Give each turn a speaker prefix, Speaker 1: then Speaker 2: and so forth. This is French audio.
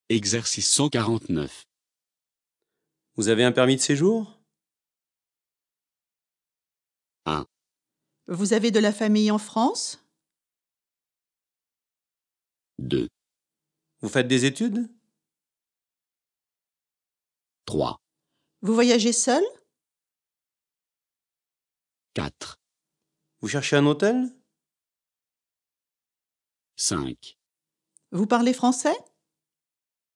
Speaker 1: Exercice 149.
Speaker 2: Vous avez un permis de séjour?
Speaker 1: 1,
Speaker 3: Vous avez de la famille en France?
Speaker 1: 2,
Speaker 2: Vous faites des études?
Speaker 1: 3,
Speaker 3: Vous voyagez seul?
Speaker 1: 4,
Speaker 2: Vous cherchez un hôtel?
Speaker 1: 5.
Speaker 3: Vous parlez français?